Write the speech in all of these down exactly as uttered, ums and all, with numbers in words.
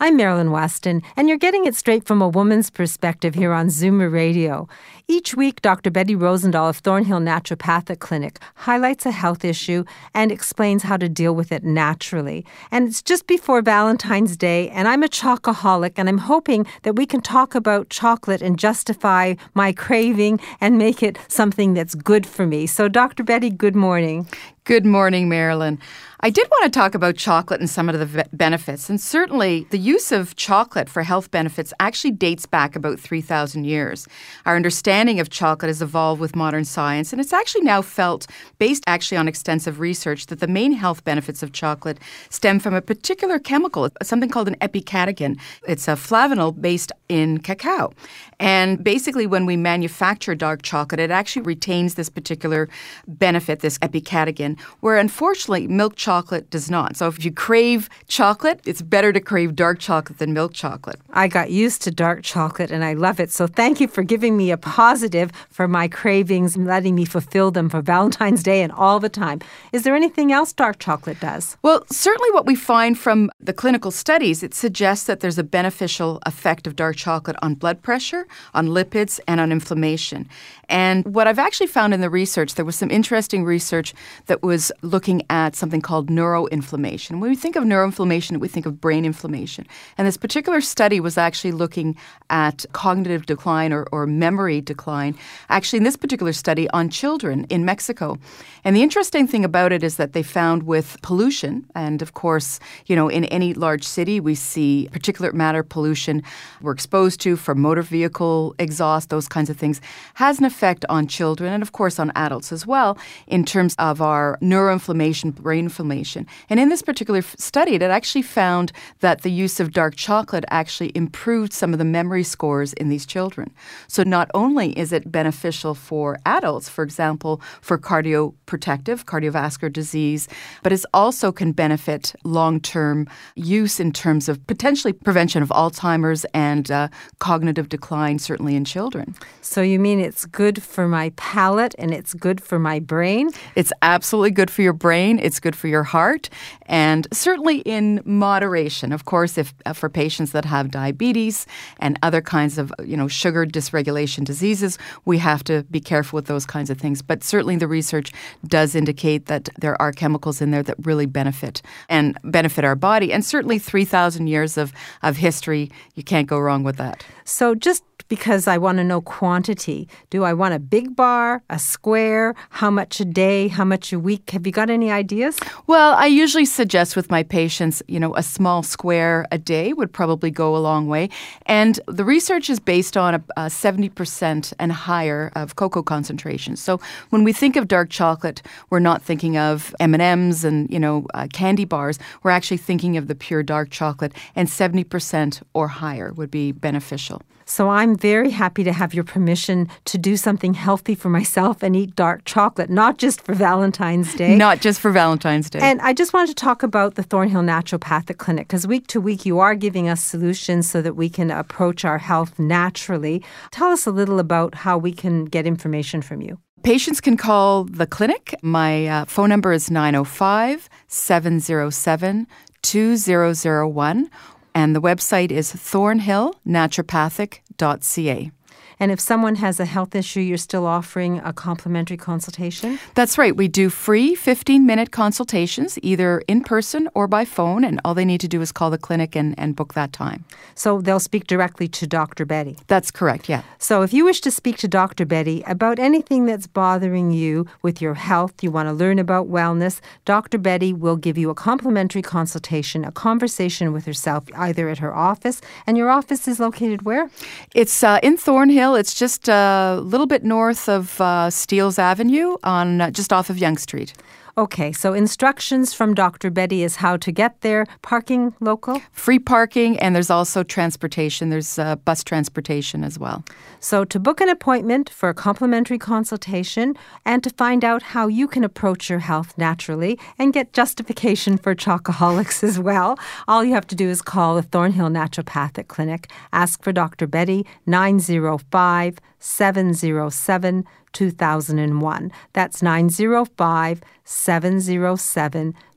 I'm Marilyn Weston, and you're getting it straight from a woman's perspective here on Zoomer Radio. Each week, Doctor Betty Rosendahl of Thornhill Naturopathic Clinic highlights a health issue and explains how to deal with it naturally. And it's just before Valentine's Day, and I'm a chocoholic, and I'm hoping that we can talk about chocolate and justify my craving and make it something that's good for me. So, Doctor Betty, good morning. Good morning, Marilyn. I did want to talk about chocolate and some of the v- benefits. And certainly the use of chocolate for health benefits actually dates back about three thousand years. Our understanding of chocolate has evolved with modern science, and it's actually now felt, based actually on extensive research, that the main health benefits of chocolate stem from a particular chemical, something called an epicatechin. It's a flavanol based in cacao. And basically when we manufacture dark chocolate, it actually retains this particular benefit, this epicatechin, where unfortunately milk chocolate does not. So if you crave chocolate, it's better to crave dark chocolate than milk chocolate. I got used to dark chocolate and I love it. So thank you for giving me a positive for my cravings and letting me fulfill them for Valentine's Day and all the time. Is there anything else dark chocolate does? Well, certainly what we find from the clinical studies, it suggests that there's a beneficial effect of dark chocolate on blood pressure, on lipids, and on inflammation. And what I've actually found in the research, there was some interesting research that was looking at something called neuroinflammation. When we think of neuroinflammation, we think of brain inflammation. And this particular study was actually looking at cognitive decline or, or memory decline, actually in this particular study on children in Mexico. And the interesting thing about it is that they found with pollution, and of course, you know, in any large city, we see particulate matter pollution we're exposed to from motor vehicle exhaust, those kinds of things, has an effect on children and, of course, on adults as well in terms of our neuroinflammation, brain inflammation. And in this particular f- study, it actually found that the use of dark chocolate actually improved some of the memory scores in these children. So not only is it beneficial for adults, for example, for cardioprotective, cardiovascular disease, but it also can benefit long-term use in terms of potentially prevention of Alzheimer's and uh, cognitive decline, certainly in children. So you mean it's good for my palate and it's good for my brain? It's absolutely good for your brain. It's good for your heart, and certainly in moderation. Of course, if uh, for patients that have diabetes and other kinds of, you know, sugar dysregulation diseases, we have to be careful with those kinds of things. But certainly the research does indicate that there are chemicals in there that really benefit and benefit our body. And certainly three thousand years of, of history, you can't go wrong with that. So just because I want to know quantity, do I want a big bar, a square, how much a day, how much a week? Have you got any ideas? Well, I usually suggest with my patients, you know, a small square a day would probably go a long way. And the research is based on a, a seventy percent and higher of cocoa concentration. So when we think of dark chocolate, we're not thinking of M and M's and, you know, uh, candy bars. We're actually thinking of the pure dark chocolate, and seventy percent or higher would be beneficial. So I'm very happy to have your permission to do something healthy for myself and eat dark chocolate, not just for Valentine's Day. Not just for Valentine's Day. And I just wanted to talk about the Thornhill Naturopathic Clinic, because week to week you are giving us solutions so that we can approach our health naturally. Tell us a little about how we can get information from you. Patients can call the clinic. My uh, phone number is nine oh five, seven oh seven, two oh oh one. And the website is thornhill naturopathic dot c a. And if someone has a health issue, you're still offering a complimentary consultation? That's right. We do free fifteen-minute consultations, either in person or by phone, and all they need to do is call the clinic and, and book that time. So they'll speak directly to Doctor Betty? That's correct, yeah. So if you wish to speak to Doctor Betty about anything that's bothering you with your health, you want to learn about wellness, Doctor Betty will give you a complimentary consultation, a conversation with herself, either at her office. And your office is located where? It's uh, in Thornhill. It's just a little bit north of uh, Steeles Avenue, on uh, just off of Yonge Street. Okay, so instructions from Doctor Betty is how to get there. Parking local? Free parking, and there's also transportation. There's uh, bus transportation as well. So to book an appointment for a complimentary consultation and to find out how you can approach your health naturally and get justification for chocoholics as well, all you have to do is call the Thornhill Naturopathic Clinic. Ask for Doctor Betty, nine oh five, seven oh seven, two thousand one. That's nine oh five, seven oh seven,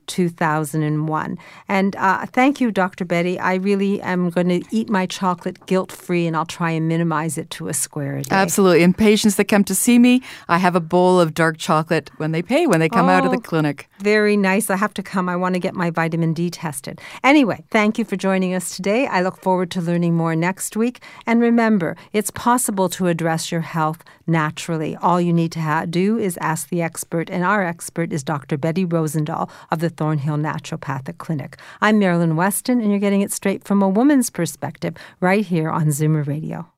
two thousand one. And uh, thank you, Doctor Betty. I really am going to eat my chocolate guilt-free, and I'll try and minimize it to a square a day. Absolutely. And patients that come to see me, I have a bowl of dark chocolate when they pay, when they come oh, out of the clinic. Very nice. I have to come. I want to get my vitamin D tested. Anyway, thank you for joining us today. I look forward to learning more next week. And remember, it's possible to address your health naturally. All you need to ha- do is ask the expert, and our expert is Doctor Betty Rosendahl of the Thornhill Naturopathic Clinic. I'm Marilyn Weston, and you're getting it straight from a woman's perspective right here on Zoomer Radio.